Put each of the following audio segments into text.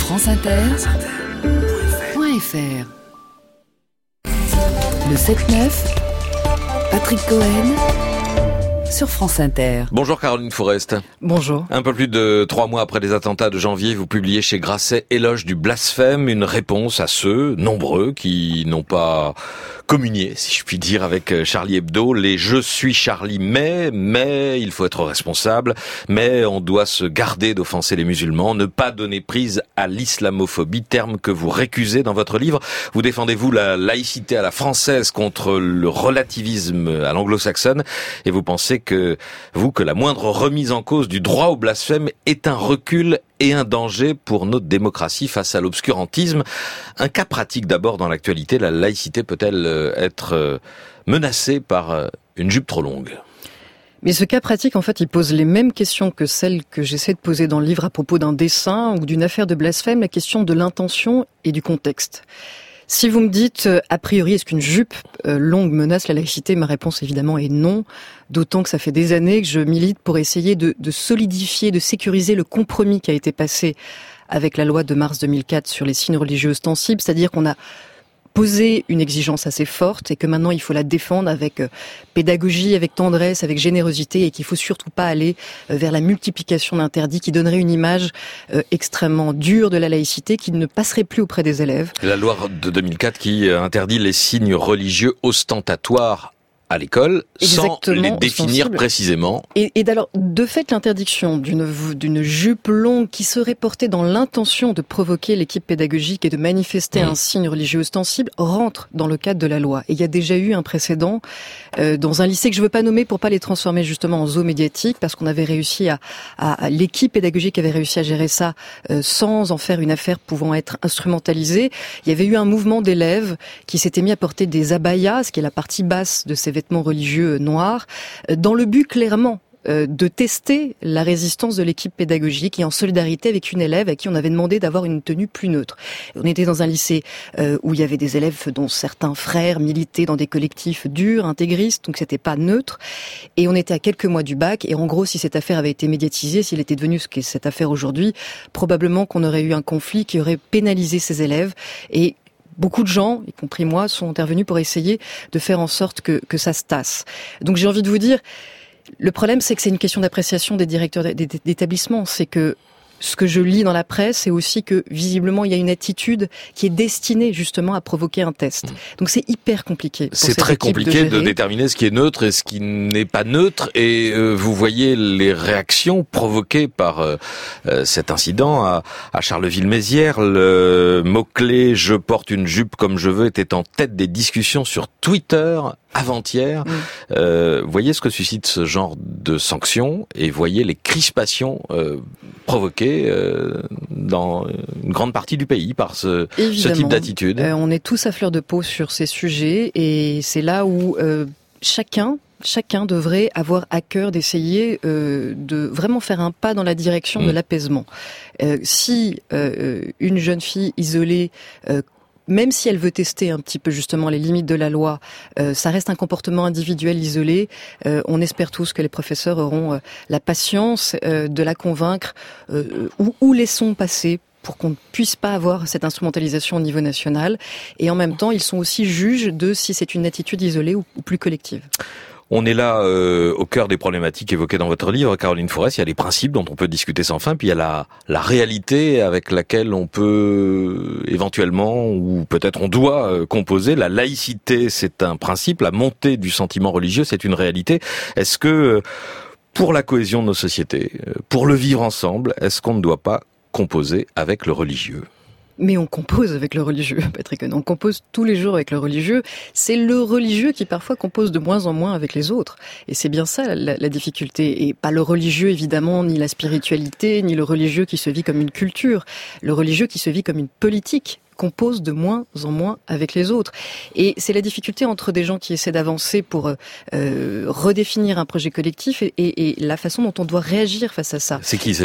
franceinter.fr. Le 7-9, Patrick Cohen sur France Inter. Bonjour Caroline Forest. Bonjour. Un peu plus de 3 mois après les attentats de janvier, vous publiez chez Grasset Éloge du blasphème, une réponse à ceux, nombreux, qui n'ont pas communié, si je puis dire, avec Charlie Hebdo. Les je suis Charlie, mais il faut être responsable, mais on doit se garder d'offenser les musulmans, ne pas donner prise à l'islamophobie, terme que vous récusez dans votre livre. Vous défendez-vous la laïcité à la française contre le relativisme à l'anglo-saxonne, et vous pensez que la moindre remise en cause du droit au blasphème est un recul et un danger pour notre démocratie face à l'obscurantisme. Un cas pratique d'abord dans l'actualité, la laïcité peut-elle être menacée par une jupe trop longue ? Mais ce cas pratique, en fait, il pose les mêmes questions que celles que j'essaie de poser dans le livre à propos d'un dessin ou d'une affaire de blasphème, la question de l'intention et du contexte. Si vous me dites, a priori, est-ce qu'une jupe longue menace la laïcité ? Ma réponse, évidemment, est non. D'autant que ça fait des années que je milite pour essayer de solidifier, de sécuriser le compromis qui a été passé avec la loi de mars 2004 sur les signes religieux ostensibles. C'est-à-dire qu'on a posé une exigence assez forte et que maintenant il faut la défendre avec pédagogie, avec tendresse, avec générosité, et qu'il faut surtout pas aller vers la multiplication d'interdits qui donnerait une image extrêmement dure de la laïcité qui ne passerait plus auprès des élèves. La loi de 2004 qui interdit les signes religieux ostentatoires à l'école, sans les définir précisément. Et alors, de fait, l'interdiction d'une jupe longue qui serait portée dans l'intention de provoquer l'équipe pédagogique et de manifester un signe religieux ostensible rentre dans le cadre de la loi. Et il y a déjà eu un précédent dans un lycée que je veux pas nommer pour pas les transformer justement en zoo médiatique, parce qu'on avait réussi l'équipe pédagogique avait réussi à gérer ça sans en faire une affaire pouvant être instrumentalisée. Il y avait eu un mouvement d'élèves qui s'étaient mis à porter des abayas, ce qui est la partie basse de ces vêtements religieux noirs, dans le but clairement de tester la résistance de l'équipe pédagogique et en solidarité avec une élève à qui on avait demandé d'avoir une tenue plus neutre. On était dans un lycée où il y avait des élèves dont certains frères militaient dans des collectifs durs, intégristes, donc c'était pas neutre. Et on était à quelques mois du bac, et en gros, si cette affaire avait été médiatisée, s'il était devenu ce qu'est cette affaire aujourd'hui, probablement qu'on aurait eu un conflit qui aurait pénalisé ces élèves. Et beaucoup de gens, y compris moi, sont intervenus pour essayer de faire en sorte que ça se tasse. Donc j'ai envie de vous dire, le problème c'est que c'est une question d'appréciation des directeurs d'établissement. C'est que ce que je lis dans la presse, c'est aussi que, visiblement, il y a une attitude qui est destinée, justement, à provoquer un test. Donc, c'est hyper compliqué. C'est très compliqué de déterminer ce qui est neutre et ce qui n'est pas neutre. Et vous voyez les réactions provoquées par cet incident à Charleville-Mézières. Le mot-clé « Je porte une jupe comme je veux » était en tête des discussions sur Twitter avant-hier. Voyez ce que suscite ce genre de sanctions et voyez les crispations provoquées dans une grande partie du pays par ce type d'attitude. On est tous à fleur de peau sur ces sujets, et c'est là où chacun devrait avoir à cœur d'essayer de vraiment faire un pas dans la direction de l'apaisement. Si une jeune fille isolée même si elle veut tester un petit peu justement les limites de la loi, ça reste un comportement individuel isolé. On espère tous que les professeurs auront la patience de la convaincre, ou laissons passer pour qu'on ne puisse pas avoir cette instrumentalisation au niveau national. Et en même temps, ils sont aussi juges de si c'est une attitude isolée ou plus collective. On est là au cœur des problématiques évoquées dans votre livre, Caroline Forest. Il y a les principes dont on peut discuter sans fin, puis il y a la réalité avec laquelle on peut éventuellement, ou peut-être on doit composer. La laïcité, c'est un principe. La montée du sentiment religieux, c'est une réalité. Est-ce que, pour la cohésion de nos sociétés, pour le vivre ensemble, est-ce qu'on ne doit pas composer avec le religieux ? Mais on compose avec le religieux, Patrick. On compose tous les jours avec le religieux. C'est le religieux qui parfois compose de moins en moins avec les autres. Et c'est bien ça la difficulté. Et pas le religieux, évidemment, ni la spiritualité, ni le religieux qui se vit comme une culture. Le religieux qui se vit comme une politique compose de moins en moins avec les autres. Et c'est la difficulté entre des gens qui essaient d'avancer pour redéfinir un projet collectif et la façon dont on doit réagir face à ça. C'est qui ces gens ?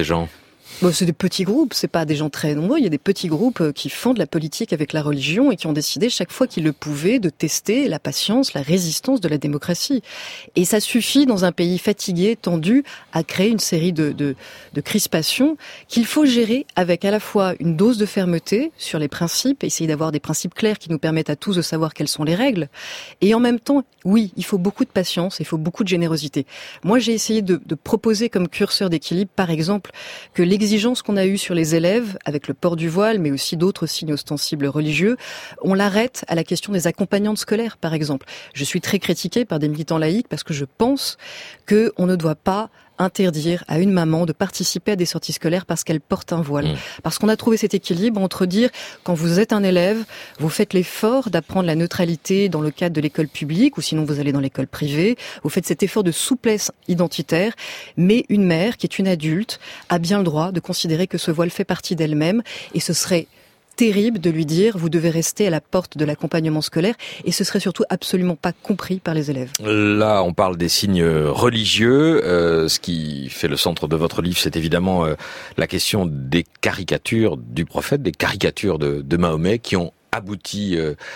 Bon, c'est des petits groupes, c'est pas des gens très nombreux. Il y a des petits groupes qui font de la politique avec la religion et qui ont décidé chaque fois qu'ils le pouvaient de tester la patience, la résistance de la démocratie. Et ça suffit dans un pays fatigué, tendu, à créer une série de crispations qu'il faut gérer avec à la fois une dose de fermeté sur les principes, essayer d'avoir des principes clairs qui nous permettent à tous de savoir quelles sont les règles. Et en même temps, oui, il faut beaucoup de patience, il faut beaucoup de générosité. Moi, j'ai essayé de proposer comme curseur d'équilibre, par exemple, que l'exigence qu'on a eue sur les élèves, avec le port du voile, mais aussi d'autres signes ostensibles religieux, on l'arrête à la question des accompagnantes scolaires, par exemple. Je suis très critiquée par des militants laïcs parce que je pense qu'on ne doit pas interdire à une maman de participer à des sorties scolaires parce qu'elle porte un voile. Parce qu'on a trouvé cet équilibre entre dire, quand vous êtes un élève, vous faites l'effort d'apprendre la neutralité dans le cadre de l'école publique, ou sinon vous allez dans l'école privée, vous faites cet effort de souplesse identitaire, mais une mère qui est une adulte a bien le droit de considérer que ce voile fait partie d'elle-même, et ce serait terrible de lui dire vous devez rester à la porte de l'accompagnement scolaire, et ce serait surtout absolument pas compris par les élèves. Là, on parle des signes religieux. Ce qui fait le centre de votre livre, c'est évidemment la question des caricatures du prophète, des caricatures de Mahomet qui ont abouti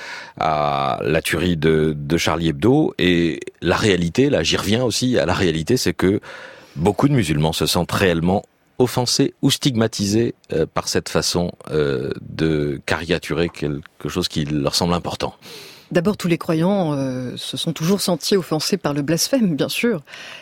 à la tuerie de Charlie Hebdo. Et la réalité, là j'y reviens aussi, à la réalité, c'est que beaucoup de musulmans se sentent réellement offensés ou stigmatisés par cette façon de caricaturer quelque chose qui leur semble important. D'abord, tous les croyants se sont toujours sentis offensés par le blasphème, bien sûr.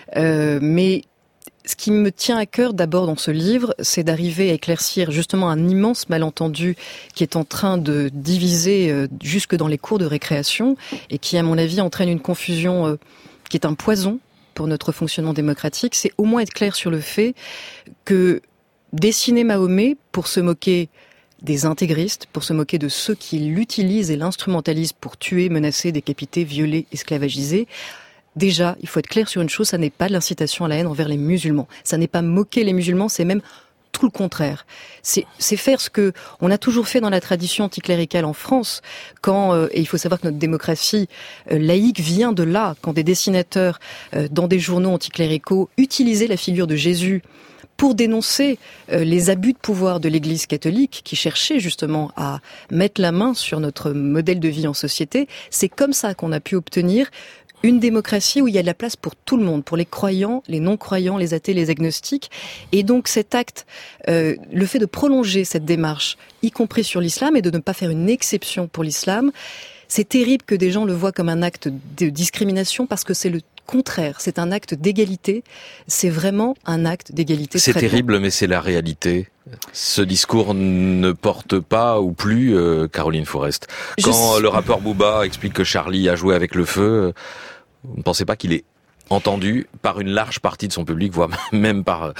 Mais ce qui me tient à cœur d'abord dans ce livre, c'est d'arriver à éclaircir justement un immense malentendu qui est en train de diviser jusque dans les cours de récréation et qui, à mon avis, entraîne une confusion qui est un poison pour notre fonctionnement démocratique. C'est au moins être clair sur le fait que dessiner Mahomet pour se moquer des intégristes, pour se moquer de ceux qui l'utilisent et l'instrumentalisent pour tuer, menacer, décapiter, violer, esclavagiser, déjà, il faut être clair sur une chose, ça n'est pas de l'incitation à la haine envers les musulmans. Ça n'est pas moquer les musulmans, c'est même tout le contraire. C'est faire ce que on a toujours fait dans la tradition anticléricale en France, quand, et il faut savoir que notre démocratie laïque vient de là, quand des dessinateurs dans des journaux anticléricaux utilisaient la figure de Jésus pour dénoncer les abus de pouvoir de l'Église catholique, qui cherchait justement à mettre la main sur notre modèle de vie en société. C'est comme ça qu'on a pu obtenir une démocratie où il y a de la place pour tout le monde, pour les croyants, les non-croyants, les athées, les agnostiques. Et donc cet acte, le fait de prolonger cette démarche, y compris sur l'islam, et de ne pas faire une exception pour l'islam, c'est terrible que des gens le voient comme un acte de discrimination, parce que c'est le contraire, c'est un acte d'égalité, c'est vraiment un acte d'égalité. C'est terrible, mais c'est la réalité. Ce discours ne porte pas ou plus Caroline Fourest. Quand le rappeur Booba explique que Charlie a joué avec le feu, vous ne pensez pas qu'il est entendu par une large partie de son public, voire même par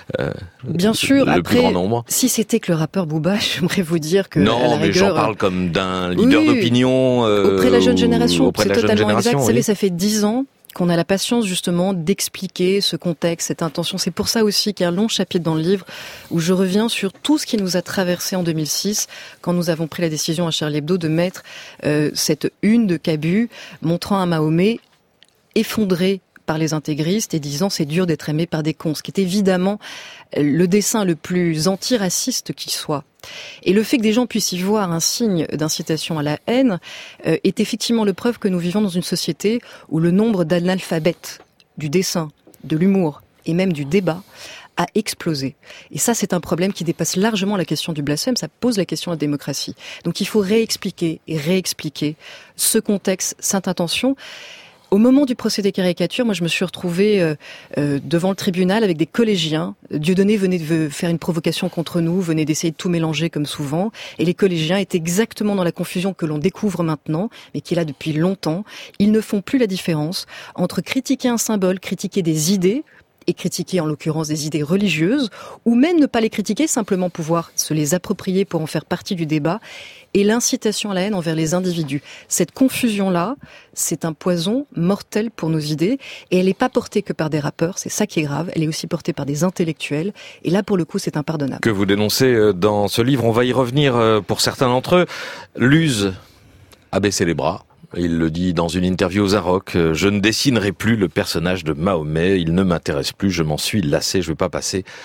bien sûr, le plus grand nombre? Si c'était que le rappeur Booba, j'aimerais vous dire que non, à la mais rigueur, j'en parle comme d'un leader d'opinion auprès de la jeune génération. C'est totalement exact. Vous savez, oui. ça fait 10 ans qu'on a la patience justement d'expliquer ce contexte, cette intention. C'est pour ça aussi qu'il y a un long chapitre dans le livre où je reviens sur tout ce qui nous a traversé en 2006 quand nous avons pris la décision à Charlie Hebdo de mettre cette une de Cabu montrant un Mahomet effondré par les intégristes et disant c'est dur d'être aimé par des cons, ce qui est évidemment le dessin le plus antiraciste qui soit. Et le fait que des gens puissent y voir un signe d'incitation à la haine est effectivement le preuve que nous vivons dans une société où le nombre d'analphabètes du dessin, de l'humour et même du débat a explosé. Et ça, c'est un problème qui dépasse largement la question du blasphème, ça pose la question de la démocratie. Donc il faut réexpliquer et réexpliquer ce contexte, cette intention. Au moment du procès des caricatures, moi je me suis retrouvée devant le tribunal avec des collégiens. Dieudonné venait de faire une provocation contre nous, venait d'essayer de tout mélanger comme souvent. Et les collégiens étaient exactement dans la confusion que l'on découvre maintenant, mais qui est là depuis longtemps. Ils ne font plus la différence entre critiquer un symbole, critiquer des idées, et critiquer en l'occurrence des idées religieuses, ou même ne pas les critiquer, simplement pouvoir se les approprier pour en faire partie du débat, et l'incitation à la haine envers les individus. Cette confusion-là, c'est un poison mortel pour nos idées, et elle n'est pas portée que par des rappeurs, c'est ça qui est grave, elle est aussi portée par des intellectuels, et là pour le coup c'est impardonnable. Que vous dénoncez dans ce livre, on va y revenir pour certains d'entre eux. L'use a baissé les bras. Il le dit dans une interview aux Arocs, je ne dessinerai plus le personnage de Mahomet, il ne m'intéresse plus, je m'en suis lassé, je ne vais pas passer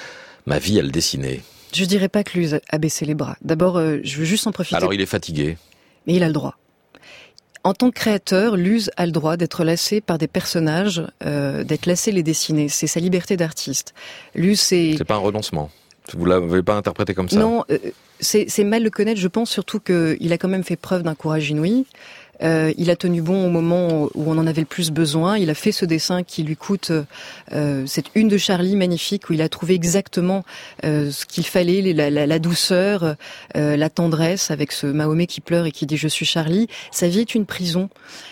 ma vie à le dessiner. Je dirais pas que Luz a baissé les bras. D'abord, je veux juste en profiter. Alors il est fatigué. Mais il a le droit. En tant que créateur, Luz a le droit d'être lassé par des personnages, d'être lassé de les dessiner. C'est sa liberté d'artiste. Luz, c'est pas un renoncement. Vous l'avez pas interprété comme ça? Non, c'est mal le connaître. Je pense surtout qu'il a quand même fait preuve d'un courage inouï. Il a tenu bon au moment où on en avait le plus besoin. Il a fait ce dessin qui lui coûte cette une de Charlie magnifique où il a trouvé exactement ce qu'il fallait, la douceur, la tendresse avec ce Mahomet qui pleure et qui dit « Je suis Charlie ». Sa vie est une prison.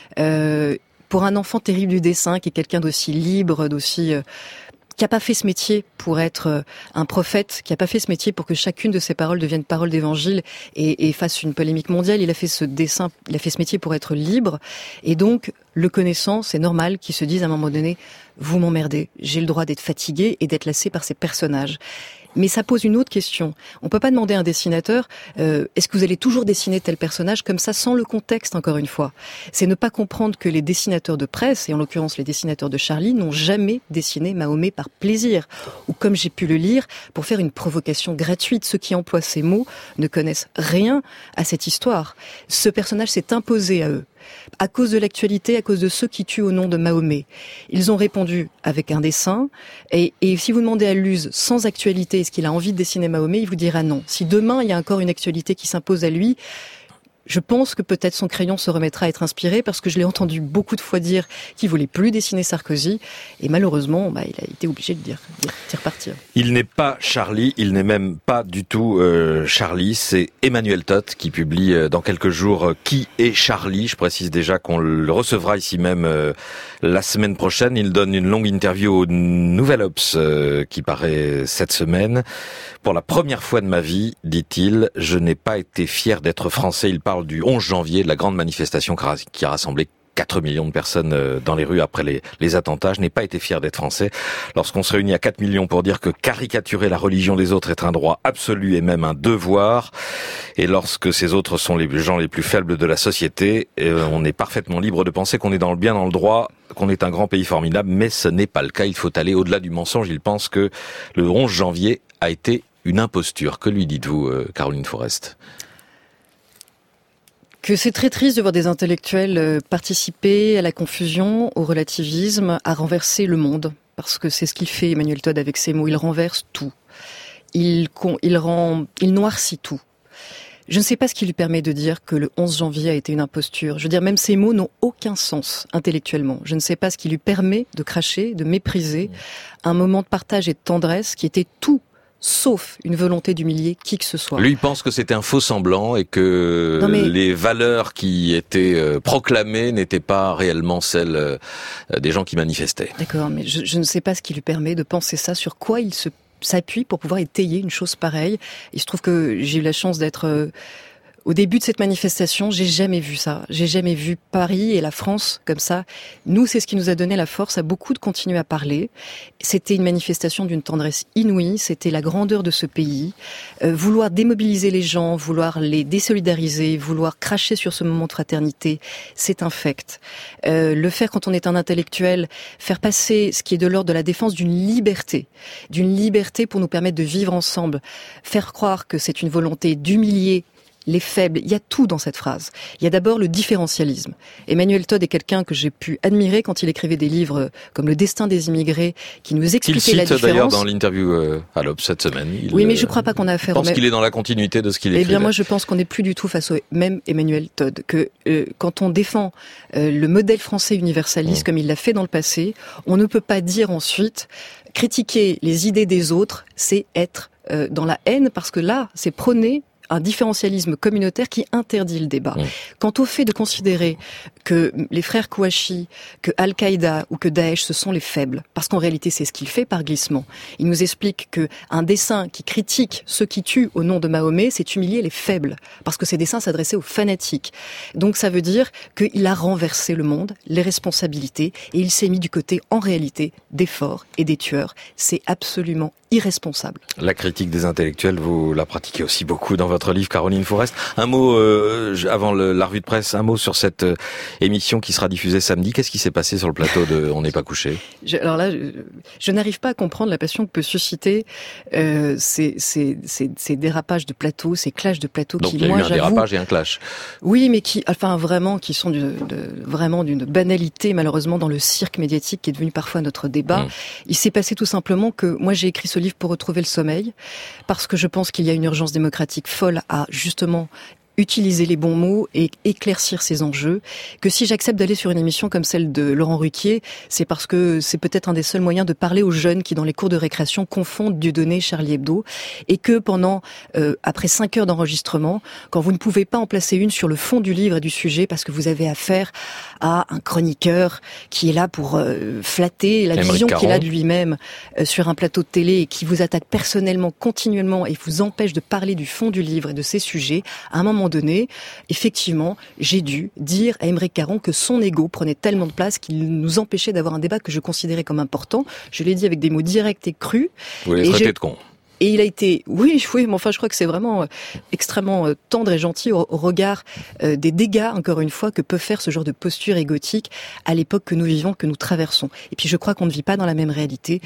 Pour un enfant terrible du dessin, qui est quelqu'un d'aussi libre, qui n'a pas fait ce métier pour être un prophète, qui n'a pas fait ce métier pour que chacune de ses paroles devienne parole d'évangile et fasse une polémique mondiale. Il a fait ce dessin, il a fait ce métier pour être libre. Et donc, le connaissant, c'est normal qu'il se dise à un moment donné, vous m'emmerdez, j'ai le droit d'être fatigué et d'être lassé par ces personnages. Mais ça pose une autre question. On peut pas demander à un dessinateur est-ce que vous allez toujours dessiner tel personnage comme ça sans le contexte, encore une fois. C'est ne pas comprendre que les dessinateurs de presse, et en l'occurrence les dessinateurs de Charlie, n'ont jamais dessiné Mahomet par plaisir, ou comme j'ai pu le lire, pour faire une provocation gratuite. Ceux qui emploient ces mots ne connaissent rien à cette histoire. Ce personnage s'est imposé à eux. À cause de l'actualité, à cause de ceux qui tuent au nom de Mahomet. Ils ont répondu avec un dessin, et si vous demandez à Luz, sans actualité, est-ce qu'il a envie de dessiner Mahomet, il vous dira non. Si demain, il y a encore une actualité qui s'impose à lui, je pense que peut-être son crayon se remettra à être inspiré, parce que je l'ai entendu beaucoup de fois dire qu'il voulait plus dessiner Sarkozy, et malheureusement, il a été obligé d'y repartir. Il n'est pas Charlie, il n'est même pas du tout Charlie, c'est Emmanuel Todt qui publie dans quelques jours Qui est Charlie. Je précise déjà qu'on le recevra ici même la semaine prochaine. Il donne une longue interview au Nouvel Obs qui paraît cette semaine. Pour la première fois de ma vie, dit-il, je n'ai pas été fier d'être français. Il parle du 11 janvier, de la grande manifestation qui a rassemblé 4 millions de personnes dans les rues après les attentats. Je n'ai pas été fier d'être français. Lorsqu'on se réunit à 4 millions pour dire que caricaturer la religion des autres est un droit absolu et même un devoir, et lorsque ces autres sont les gens les plus faibles de la société, on est parfaitement libre de penser qu'on est dans le bien, dans le droit, qu'on est un grand pays formidable, mais ce n'est pas le cas. Il faut aller au-delà du mensonge. Il pense que le 11 janvier a été une imposture. Que lui dites-vous, Caroline Forest ? Que c'est très triste de voir des intellectuels participer à la confusion, au relativisme, à renverser le monde. Parce que c'est ce qu'il fait Emmanuel Todt avec ses mots. Il renverse tout. Il noircit tout. Je ne sais pas ce qui lui permet de dire que le 11 janvier a été une imposture. Je veux dire, même ces mots n'ont aucun sens intellectuellement. Je ne sais pas ce qui lui permet de cracher, de mépriser un moment de partage et de tendresse qui était tout sauf une volonté d'humilier qui que ce soit. Lui, il pense que c'était un faux semblant et que les valeurs qui étaient proclamées n'étaient pas réellement celles des gens qui manifestaient. D'accord, mais je ne sais pas ce qui lui permet de penser ça, sur quoi il s'appuie pour pouvoir étayer une chose pareille. Il se trouve que j'ai eu la chance d'être... Au début de cette manifestation, j'ai jamais vu ça. J'ai jamais vu Paris et la France comme ça. Nous, c'est ce qui nous a donné la force à beaucoup de continuer à parler. C'était une manifestation d'une tendresse inouïe. C'était la grandeur de ce pays. Vouloir démobiliser les gens, vouloir les désolidariser, vouloir cracher sur ce moment de fraternité, c'est infect. Le faire quand on est un intellectuel, faire passer ce qui est de l'ordre de la défense d'une liberté pour nous permettre de vivre ensemble, faire croire que c'est une volonté d'humilier les faibles, il y a tout dans cette phrase. Il y a d'abord le différentialisme. Emmanuel Todt est quelqu'un que j'ai pu admirer quand il écrivait des livres comme Le Destin des immigrés, qui nous expliquait la différence. Il cite d'ailleurs dans l'interview à l'Obs cette semaine. Oui, mais je ne crois pas qu'on a affaire... Je pense qu'il est dans la continuité de ce qu'il écrivait. Eh bien, moi, je pense qu'on n'est plus du tout face au même Emmanuel Todt. Que quand on défend le modèle français universaliste, comme il l'a fait dans le passé, on ne peut pas dire ensuite critiquer les idées des autres, c'est être dans la haine, parce que là, c'est prôner un différentialisme communautaire qui interdit le débat. Quant au fait de considérer que les frères Kouachi, que Al-Qaïda ou que Daesh, ce sont les faibles, parce qu'en réalité c'est ce qu'il fait par glissement. Il nous explique que un dessin qui critique ceux qui tuent au nom de Mahomet, c'est humilier les faibles, parce que ces dessins s'adressaient aux fanatiques. Donc ça veut dire qu'il a renversé le monde, les responsabilités, et il s'est mis du côté, en réalité, des forts et des tueurs. C'est absolument irresponsable. La critique des intellectuels, vous la pratiquez aussi beaucoup dans votre livre, Caroline Forest. Un mot, avant la revue de presse, un mot sur cette émission qui sera diffusée samedi. Qu'est-ce qui s'est passé sur le plateau de On n'est pas couché? Alors là, je n'arrive pas à comprendre la passion que peut susciter ces dérapages de plateau, ces clashs de plateau. Donc qui, il y a moi, eu un dérapage et un clash. Oui, mais qui sont vraiment d'une banalité, malheureusement, dans le cirque médiatique qui est devenu parfois notre débat. Il s'est passé tout simplement que moi j'ai écrit ce livre pour retrouver le sommeil, parce que je pense qu'il y a une urgence démocratique folle à justement utiliser les bons mots et éclaircir ces enjeux, que si j'accepte d'aller sur une émission comme celle de Laurent Ruquier, c'est parce que c'est peut-être un des seuls moyens de parler aux jeunes qui, dans les cours de récréation, confondent Dieudonné, Charlie Hebdo, et que pendant, après 5 heures d'enregistrement, quand vous ne pouvez pas en placer une sur le fond du livre et du sujet, parce que vous avez affaire à un chroniqueur qui est là pour flatter la vision qu'il a de lui-même sur un plateau de télé et qui vous attaque personnellement, continuellement, et vous empêche de parler du fond du livre et de ses sujets, à un moment donné, effectivement, j'ai dû dire à Aymeric Caron que son ego prenait tellement de place qu'il nous empêchait d'avoir un débat que je considérais comme important. Je l'ai dit avec des mots directs et crus. Vous l'avez traité de con. Et il a été, oui, mais enfin, je crois que c'est vraiment extrêmement tendre et gentil au regard des dégâts, encore une fois, que peut faire ce genre de posture égotique à l'époque que nous vivons, que nous traversons. Et puis, je crois qu'on ne vit pas dans la même réalité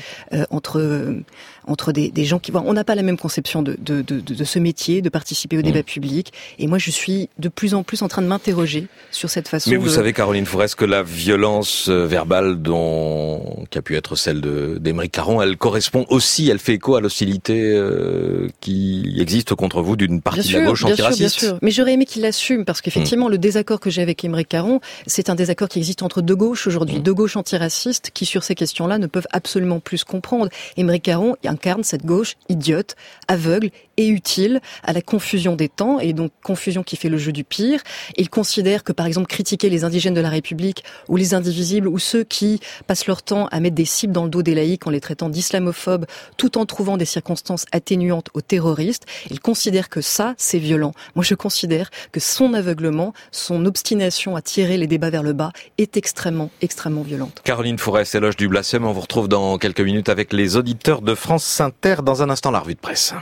entre des gens qui, on n'a pas la même conception de ce métier, de participer au débat public. Et moi, je suis de plus en plus en train de m'interroger sur cette façon. Mais vous savez, Caroline Forest, que la violence verbale qui a pu être celle d'Aymeric Caron, elle correspond aussi, elle fait écho à l'hostilité qui existe contre vous d'une partie de la gauche antiraciste. Bien sûr. Mais j'aurais aimé qu'il l'assume, parce qu'effectivement, le désaccord que j'ai avec Aymeric Caron, c'est un désaccord qui existe entre deux gauches aujourd'hui, deux gauches antiracistes qui, sur ces questions-là, ne peuvent absolument plus se comprendre. Aymeric Caron incarne cette gauche idiote, aveugle et utile à la confusion des temps, et donc confusion qui fait le jeu du pire. Il considère que, par exemple, critiquer les indigènes de la République ou les indivisibles ou ceux qui passent leur temps à mettre des cibles dans le dos des laïcs en les traitant d'islamophobes tout en trouvant des circonstances atténuantes aux terroristes, il considère que ça, c'est violent. Moi, je considère que son aveuglement, son obstination à tirer les débats vers le bas est extrêmement, extrêmement violente. Caroline Forest, éloge du blasphème. On vous retrouve dans quelques minutes avec les auditeurs de France Inter. Dans un instant, la revue de presse.